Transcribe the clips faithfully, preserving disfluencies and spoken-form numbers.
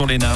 Léna.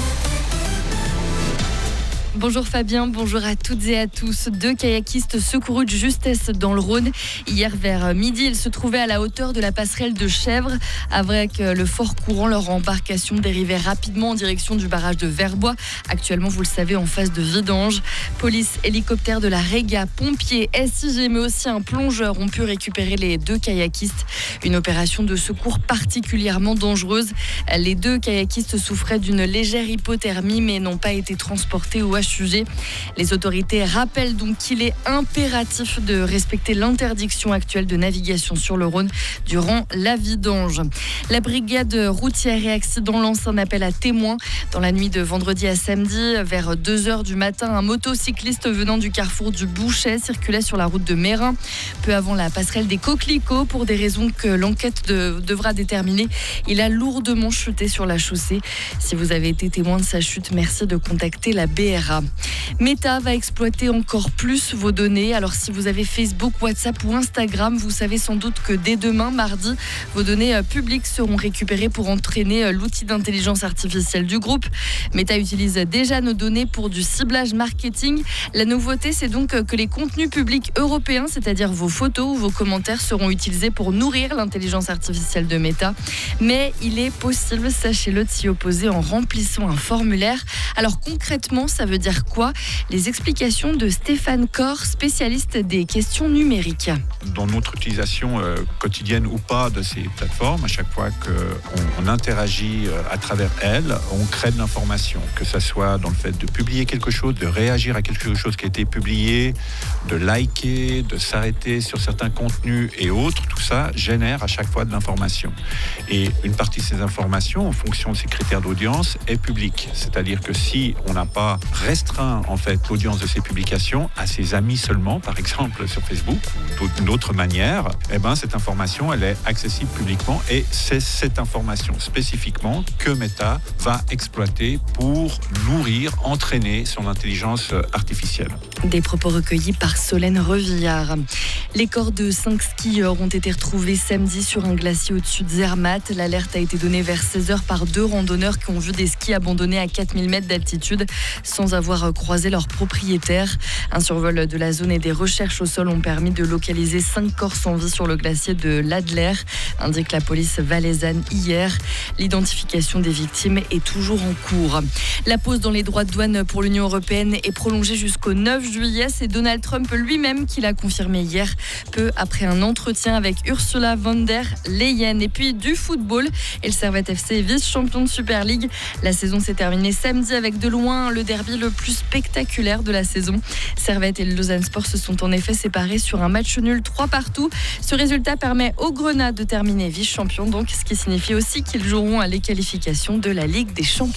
Bonjour Fabien, bonjour à toutes et à tous. Deux kayakistes secourus de justesse dans le Rhône. Hier vers midi, ils se trouvaient à la hauteur de la passerelle de Chèvres. Avec le fort courant, leur embarcation dérivait rapidement en direction du barrage de Verbois. Actuellement, vous le savez, en phase de vidange. Police, hélicoptère de la Réga, pompiers, S I G, mais aussi un plongeur ont pu récupérer les deux kayakistes. Une opération de secours particulièrement dangereuse. Les deux kayakistes souffraient d'une légère hypothermie, mais n'ont pas été transportés au H U G. Les autorités rappellent donc qu'il est impératif de respecter l'interdiction actuelle de navigation sur le Rhône durant la vidange. La brigade routière et accident lance un appel à témoins. Dans la nuit de vendredi à samedi, vers deux heures du matin, un motocycliste venant du carrefour du Bouchet circulait sur la route de Mérin, peu avant la passerelle des Coquelicots. Pour des raisons que l'enquête de, devra déterminer, il a lourdement chuté sur la chaussée. Si vous avez été témoin de sa chute, merci de contacter la B R A. Meta va exploiter encore plus vos données. Alors si vous avez Facebook, WhatsApp ou Instagram, vous savez sans doute que dès demain, mardi, vos données publiques seront récupérées pour entraîner l'outil d'intelligence artificielle du groupe. Meta utilise déjà nos données pour du ciblage marketing. La nouveauté, c'est donc que les contenus publics européens, c'est-à-dire vos photos ou vos commentaires, seront utilisés pour nourrir l'intelligence artificielle de Meta. Mais il est possible, sachez-le, de s'y opposer en remplissant un formulaire. Alors concrètement, ça veut dire quoi ? Les explications de Stéphane Corr, spécialiste des questions numériques. Dans notre utilisation euh, quotidienne ou pas de ces plateformes, à chaque fois qu'on on interagit euh, à travers elles, on crée de l'information, que ce soit dans le fait de publier quelque chose, de réagir à quelque chose qui a été publié, de liker, de s'arrêter sur certains contenus et autres. Tout ça génère à chaque fois de l'information. Et une partie de ces informations, en fonction de ces critères d'audience, est publique. C'est-à-dire que si on n'a pas restreint en fait l'audience de ces publications à ses amis seulement, par exemple sur Facebook ou d'une autre manière, eh ben cette information elle est accessible publiquement et c'est cette information spécifiquement que Meta va exploiter pour nourrir, entraîner son intelligence artificielle. Des propos recueillis par Solène Revillard. Les corps de cinq skieurs ont été retrouvés samedi sur un glacier au-dessus de Zermatt. L'alerte a été donnée vers seize heures par deux randonneurs qui ont vu des skis abandonnés à quatre mille mètres d'altitude sans avoir croisé leur propriétaire. Un survol de la zone et des recherches au sol ont permis de localiser cinq corps sans vie sur le glacier de l'Adler, indique la police valaisanne hier. L'identification des victimes est toujours en cours. La pause dans les droits de douane pour l'Union européenne est prolongée jusqu'au neuf juillet. C'est Donald Trump lui-même qui l'a confirmé hier, peu après un entretien avec Ursula von der Leyen. Et puis du football, et le Servette F C est vice-champion de Super League. La saison s'est terminée samedi avec de loin le derby le plus spectaculaire de la saison. Servette et le Lausanne Sport se sont en effet séparés sur un match nul trois partout. Ce résultat permet aux Grenats de terminer vice-champion, donc ce qui signifie aussi qu'ils joueront à les qualifications de la Ligue des Champions.